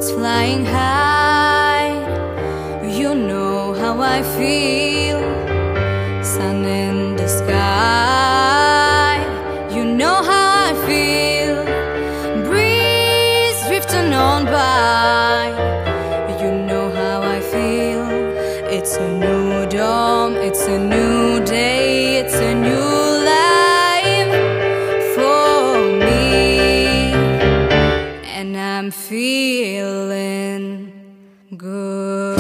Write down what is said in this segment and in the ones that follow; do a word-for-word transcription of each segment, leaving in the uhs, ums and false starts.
birds flying high. You know how I feel. Sun in the sky. You know how I feel. Breeze drifting on by. You know how I feel. It's a new dawn, it's a new day, it's a new life for me, and I'm feeling good.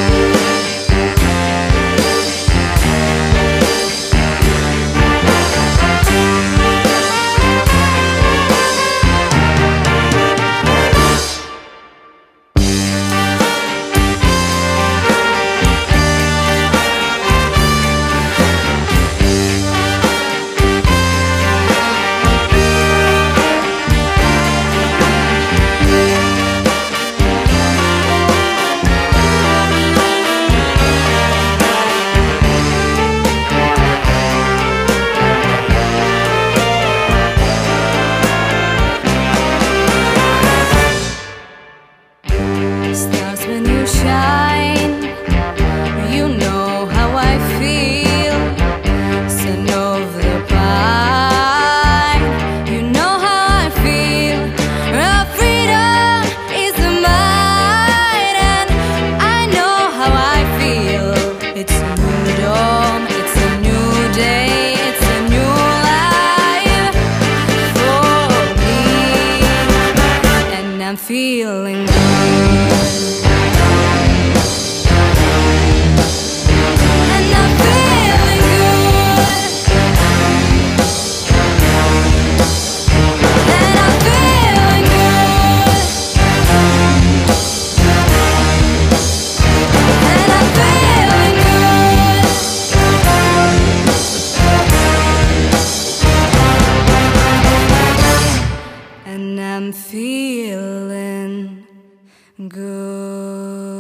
Stars when you shine, you know how I feel. Son of the pine, you know how I feel. Our freedom is mine, and I know how I feel. It's a new dawn, it's a new day, it's a new life for me, and I'm feeling good. And I'm feeling good.